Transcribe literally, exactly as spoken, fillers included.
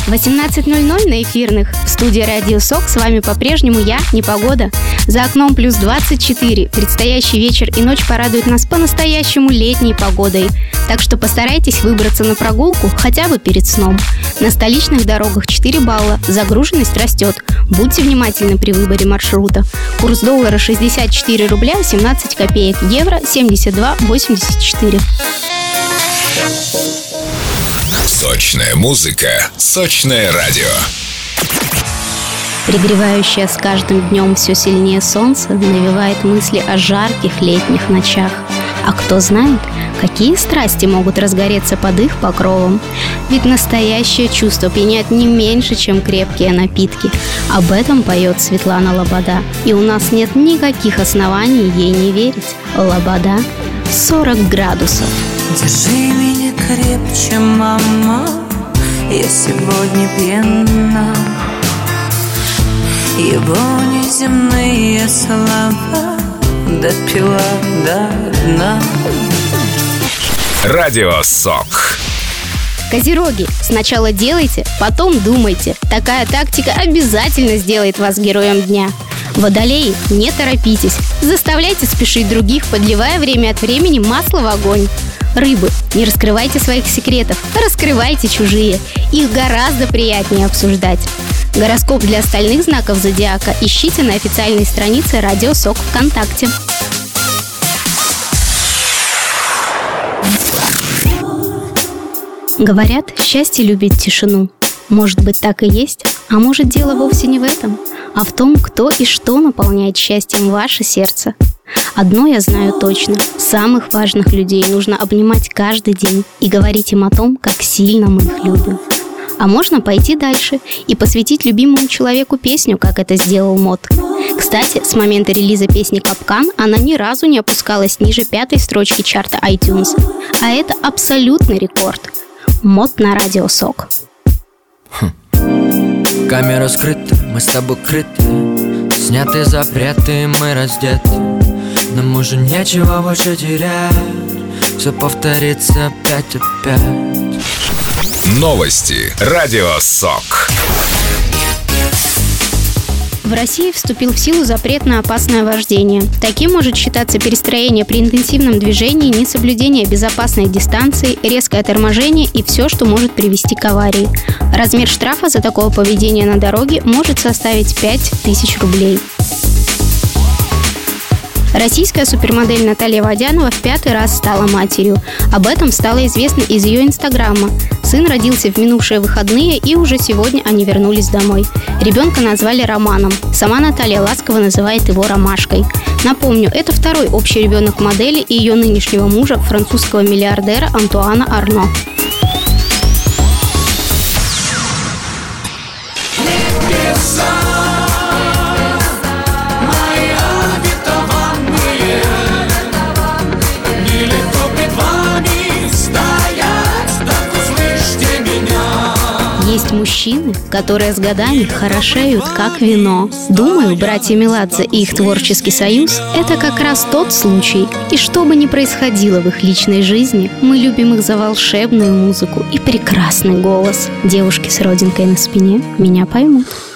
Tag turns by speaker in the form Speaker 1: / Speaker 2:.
Speaker 1: восемнадцать ноль ноль на эфирных. В студии Радио Сок с вами по-прежнему я, Непогода. За окном плюс двадцать четыре. Предстоящий вечер и ночь порадуют нас по-настоящему летней погодой. Так что постарайтесь выбраться на прогулку хотя бы перед сном. На столичных дорогах четыре балла. Загруженность растет. Будьте внимательны при выборе маршрута. Курс доллара шестьдесят четыре рубля семнадцать копеек. Евро семьдесят два восемьдесят четыре.
Speaker 2: Сочная музыка, сочное радио.
Speaker 1: Пригревающее с каждым днем все сильнее солнце навевает мысли о жарких летних ночах. А кто знает, какие страсти могут разгореться под их покровом. Ведь настоящее чувство пьяняет не меньше, чем крепкие напитки. Об этом поет Светлана Лобода. И у нас нет никаких оснований ей не верить. Лобода сорок градусов.
Speaker 3: Держи меня крепче, мама, я сегодня пьяна. Его неземные слова допила до дна.
Speaker 2: Радио Сок.
Speaker 1: Козероги, сначала делайте, потом думайте. Такая тактика обязательно сделает вас героем дня. Водолеи, не торопитесь. Заставляйте спешить других, подливая время от времени масло в огонь. Рыбы, не раскрывайте своих секретов, раскрывайте чужие. Их гораздо приятнее обсуждать. Гороскоп для остальных знаков зодиака ищите на официальной странице Радио Сок ВКонтакте. Говорят, счастье любит тишину. Может быть, так и есть, а может, дело вовсе не в этом, а в том, кто и что наполняет счастьем ваше сердце. Одно я знаю точно: самых важных людей нужно обнимать каждый день и говорить им о том, как сильно мы их любим. А можно пойти дальше и посвятить любимому человеку песню, как это сделал Мот. Кстати, с момента релиза песни «Капкан» она ни разу не опускалась ниже пятой строчки чарта iTunes. А это абсолютный рекорд. Мот на Радио Сок.
Speaker 4: Хм. Камера скрыта, мы с тобой крыты. Сняты запреты, мы раздеты. Нам уже нечего больше терять. Все повторится опять опять.
Speaker 2: Новости. Радио Сок.
Speaker 1: В России вступил в силу запрет на опасное вождение. Таким может считаться перестроение при интенсивном движении, несоблюдение безопасной дистанции, резкое торможение и все, что может привести к аварии. Размер штрафа за такое поведение на дороге может составить пять тысяч рублей. Российская супермодель Наталья Водянова в пятый раз стала матерью. Об этом стало известно из ее инстаграма. Сын родился в минувшие выходные, и уже сегодня они вернулись домой. Ребенка назвали Романом. Сама Наталья ласково называет его Ромашкой. Напомню, это второй общий ребенок модели и ее нынешнего мужа, французского миллиардера Антуана Арно. Есть мужчины, которые с годами хорошеют, как вино. Думаю, братья Меладзе и их творческий союз – это как раз тот случай. И что бы ни происходило в их личной жизни, мы любим их за волшебную музыку и прекрасный голос. Девушки с родинкой на спине меня поймут.